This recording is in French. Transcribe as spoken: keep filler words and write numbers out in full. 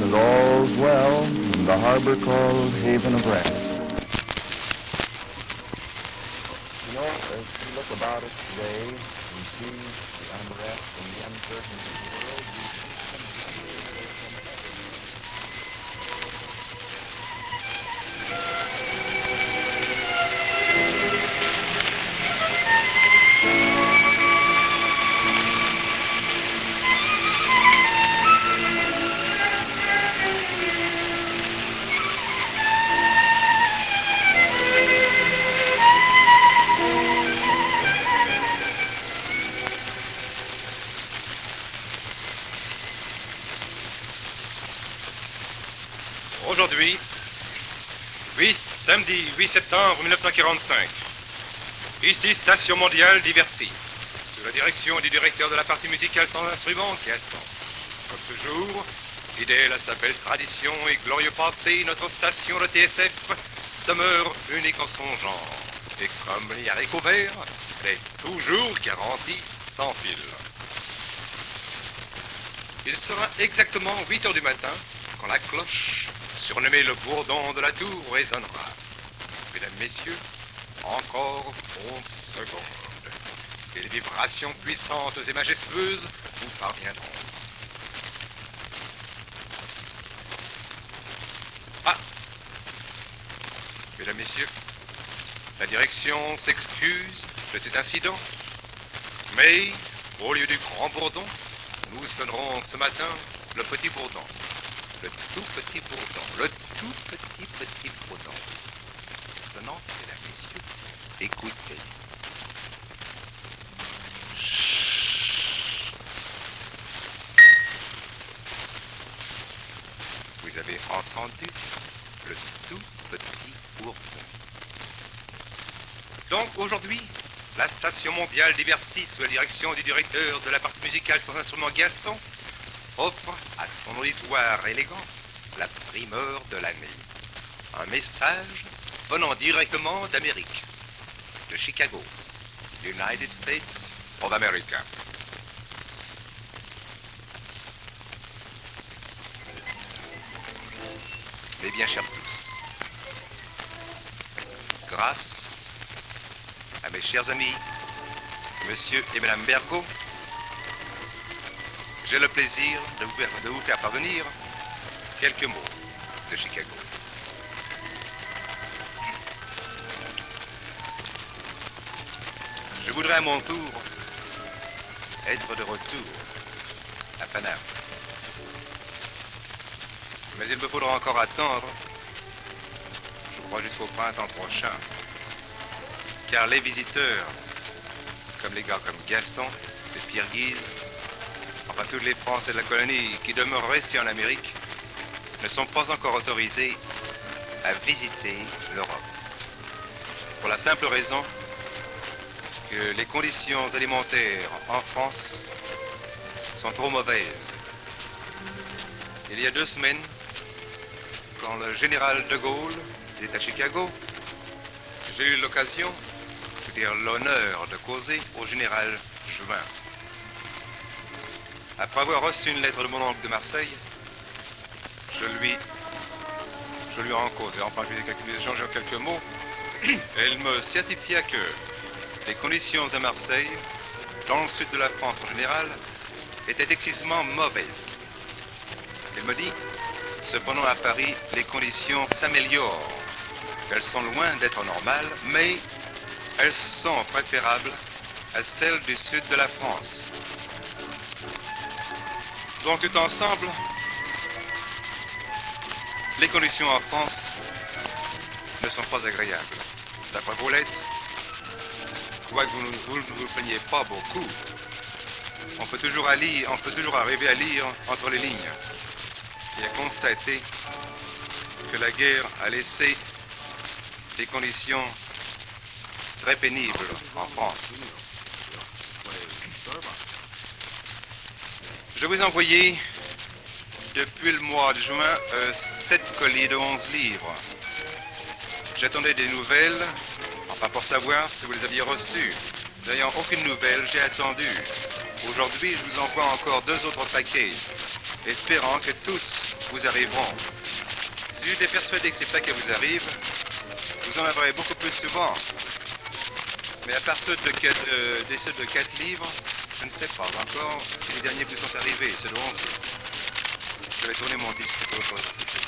and all's well in the harbor called Haven of Rest. You know, as we look about us today and see the unrest and the uncertainty of the world, we see some here, some Aujourd'hui, huit, samedi huit septembre mille neuf cent quarante-cinq, ici Station Mondiale d'Iversy, sous la direction du directeur de la partie musicale sans instrument, Gaston. Comme toujours, fidèle à sa belle tradition et glorieux passé, notre station de T S F demeure unique en son genre. Et comme les haricots verts, elle est toujours garantie sans fil. Il sera exactement huit heures du matin quand la cloche, surnommée le bourdon de la tour, résonnera. Mesdames, messieurs, encore onze secondes. Et les vibrations puissantes et majestueuses vous parviendront. Ah! Mesdames, messieurs, la direction s'excuse de cet incident, mais au lieu du grand bourdon, nous sonnerons ce matin le petit bourdon. Le tout petit bourdon, le tout petit petit bourdon. Maintenant, mesdames, messieurs, écoutez. Vous avez entendu le tout petit bourdon. Donc aujourd'hui, la station mondiale d'Iversy, sous la direction du directeur de la partie musicale sans instrument Gaston, offre à son auditoire élégant la primeur de l'année. Un message venant directement d'Amérique, de Chicago, United States of America. Mes bien chers tous, grâce à mes chers amis, Monsieur et Madame Bergot, j'ai le plaisir de vous, faire, de vous faire parvenir quelques mots de Chicago. Je voudrais à mon tour être de retour à Paname. Mais il me faudra encore attendre, je crois jusqu'au printemps prochain, car les visiteurs, comme les gars comme Gaston, et Pierre Guise, enfin tous les Français de la colonie qui demeurent restés en Amérique, ne sont pas encore autorisés à visiter l'Europe. Pour la simple raison que les conditions alimentaires en France sont trop mauvaises. Il y a deux semaines, quand le général de Gaulle était à Chicago, j'ai eu l'occasion, je veux dire l'honneur de causer au général Juin. Après avoir reçu une lettre de mon oncle de Marseille, je lui, je lui en causais, enfin je lui ai échangé quelques mots, et il me certifia que les conditions à Marseille, dans le sud de la France en général, étaient excessivement mauvaises. Il me dit, cependant à Paris, les conditions s'améliorent. Elles sont loin d'être normales, mais elles sont préférables à celles du sud de la France. Donc tout ensemble, les conditions en France ne sont pas agréables. D'après vos lettres, quoique vous ne vous, vous plaignez pas beaucoup, on peut, toujours à lire, on peut toujours arriver à lire entre les lignes et à constater que la guerre a laissé des conditions très pénibles en France. Je vous ai envoyé depuis le mois de juin euh, sept colis de onze livres. J'attendais des nouvelles, enfin pour savoir si vous les aviez reçues. N'ayant aucune nouvelle, j'ai attendu. Aujourd'hui, je vous envoie encore deux autres paquets. espérant que tous vous arriveront. Si j'étais persuadé que c'est ça qui vous arrive, vous en aurez beaucoup plus souvent. Mais à part ceux de quatre, euh, des ceux de quatre livres, je ne sais pas encore si les derniers vous sont arrivés, ceux de onze. Je vais tourner mon disque.